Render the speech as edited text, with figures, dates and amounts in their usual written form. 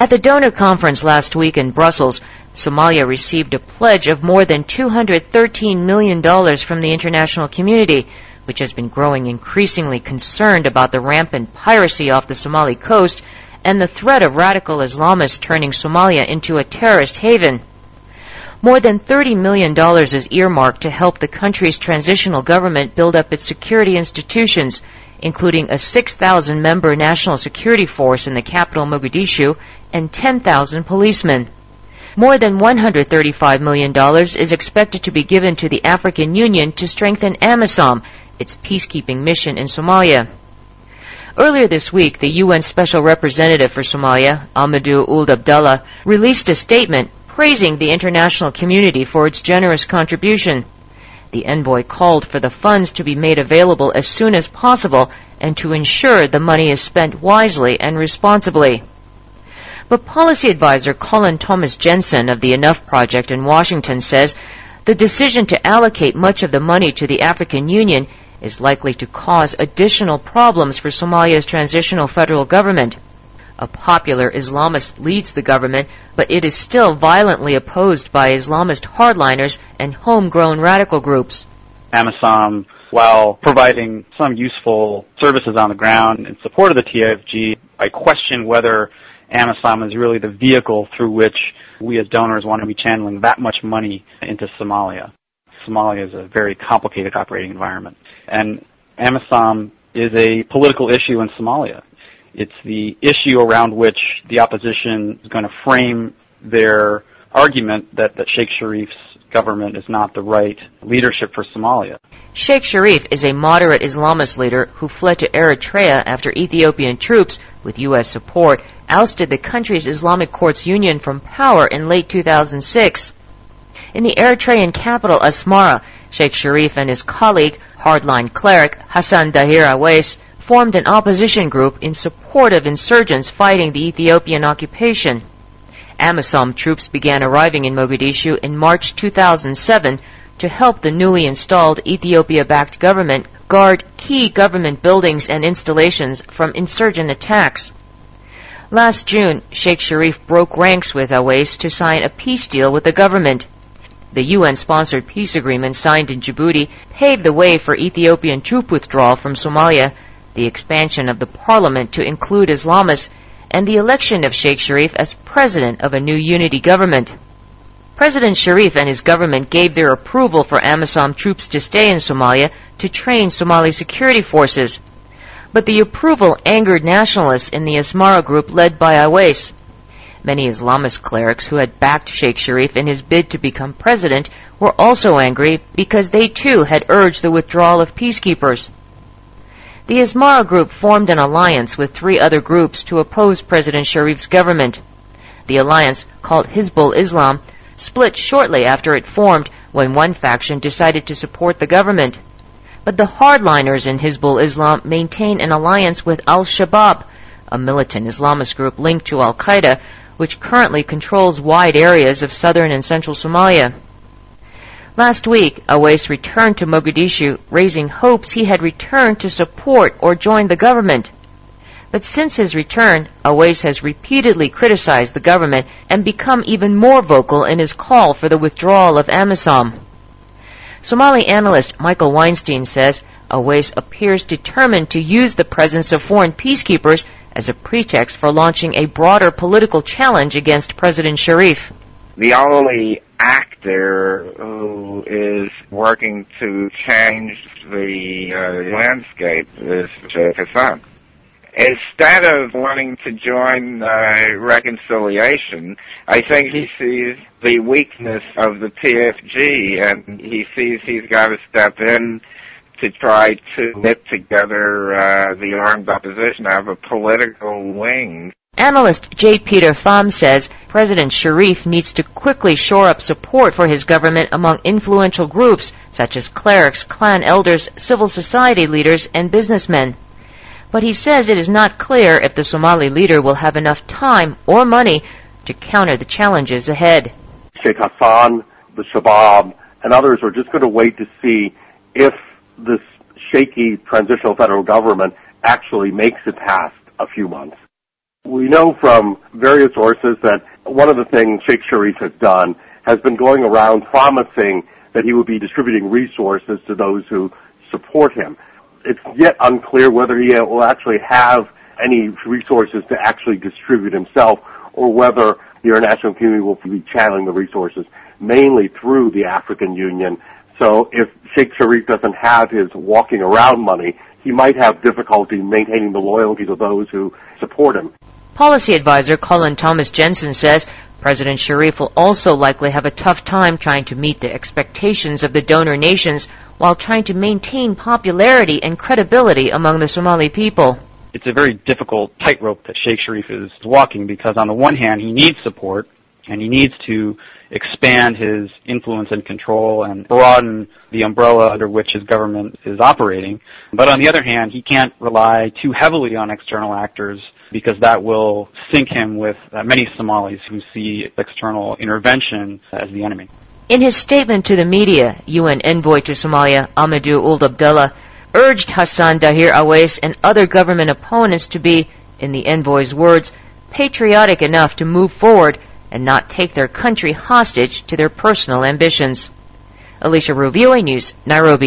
At the donor conference last week in Brussels, Somalia received a pledge of more than $213 million from the international community, which has been growing increasingly concerned about the rampant piracy off the Somali coast and the threat of radical Islamists turning Somalia into a terrorist haven. More than $30 million is earmarked to help the country's transitional government build up its security institutions, including a 6,000-member national security force in the capital Mogadishu and 10,000 policemen. More than $135 million is expected to be given to the African Union to strengthen AMISOM, its peacekeeping mission in Somalia. Earlier this week, the UN Special Representative for Somalia, Amadou Ould Abdallah, released a statement praising the international community for its generous contribution. The envoy called for the funds to be made available as soon as possible and to ensure the money is spent wisely and responsibly. But policy advisor Colin Thomas Jensen of the Enough Project in Washington says the decision to allocate much of the money to the African Union is likely to cause additional problems for Somalia's transitional federal government. A popular Islamist leads the government, but it is still violently opposed by Islamist hardliners and homegrown radical groups. AMISOM, while providing some useful services on the ground in support of the TFG, I question whether AMISOM is really the vehicle through which we as donors want to be channeling that much money into Somalia. Somalia is a very complicated operating environment. And AMISOM is a political issue in Somalia. It's the issue around which the opposition is going to frame their argument that Sheikh Sharif's government is not the right leadership for Somalia. Sheikh Sharif is a moderate Islamist leader who fled to Eritrea after Ethiopian troops, with U.S. support, ousted the country's Islamic Courts Union from power in late 2006. In the Eritrean capital, Asmara, Sheikh Sharif and his colleague, hardline cleric Hassan Dahir Awais, formed an opposition group in support of insurgents fighting the Ethiopian occupation. AMISOM troops began arriving in Mogadishu in March 2007 to help the newly installed Ethiopia-backed government guard key government buildings and installations from insurgent attacks. Last June, Sheikh Sharif broke ranks with Awais to sign a peace deal with the government. The UN-sponsored peace agreement signed in Djibouti paved the way for Ethiopian troop withdrawal from Somalia, the expansion of the parliament to include Islamists, and the election of Sheikh Sharif as president of a new unity government. President Sharif and his government gave their approval for AMISOM troops to stay in Somalia to train Somali security forces. But the approval angered nationalists in the Asmara group led by Awais. Many Islamist clerics who had backed Sheikh Sharif in his bid to become president were also angry because they too had urged the withdrawal of peacekeepers. The Asmara group formed an alliance with 3 other groups to oppose President Sharif's government. The alliance, called Hizbul Islam, split shortly after it formed when one faction decided to support the government. But the hardliners in Hizbul Islam maintain an alliance with Al-Shabaab, a militant Islamist group linked to Al-Qaeda, which currently controls wide areas of southern and central Somalia. Last week, Awais returned to Mogadishu, raising hopes he had returned to support or join the government. But since his return, Awais has repeatedly criticized the government and become even more vocal in his call for the withdrawal of AMISOM. Somali analyst Michael Weinstein says Awais appears determined to use the presence of foreign peacekeepers as a pretext for launching a broader political challenge against President Sharif. The only actor who is working to change the landscape is Sheikh Hassan. Instead of wanting to join reconciliation, I think he sees the weakness of the TFG, and he sees he's got to step in to try to knit together the armed opposition, have a political wing. Analyst J. Peter Pham says President Sharif needs to quickly shore up support for his government among influential groups such as clerics, clan elders, civil society leaders, and businessmen. But he says it is not clear if the Somali leader will have enough time or money to counter the challenges ahead. Sheikh Hassan, the Shabaab, and others are just going to wait to see if this shaky transitional federal government actually makes it past a few months. We know from various sources that one of the things Sheikh Sharif has done has been going around promising that he would be distributing resources to those who support him. It's yet unclear whether he will actually have any resources to actually distribute himself, or whether the international community will be channeling the resources mainly through the African Union. So if Sheikh Sharif doesn't have his walking around money, he might have difficulty maintaining the loyalty to those who support him. Policy advisor Colin Thomas Jensen says President Sharif will also likely have a tough time trying to meet the expectations of the donor nations while trying to maintain popularity and credibility among the Somali people. It's a very difficult tightrope that Sheikh Sharif is walking, because on the one hand he needs support and he needs to expand his influence and control and broaden the umbrella under which his government is operating. But on the other hand, he can't rely too heavily on external actors, because that will sink him with many Somalis who see external intervention as the enemy. In his statement to the media, UN envoy to Somalia, Amadou Ould Abdallah, urged Hassan Dahir Awais and other government opponents to be, in the envoy's words, patriotic enough to move forward and not take their country hostage to their personal ambitions. Alicia Roux, VOA News, Nairobi.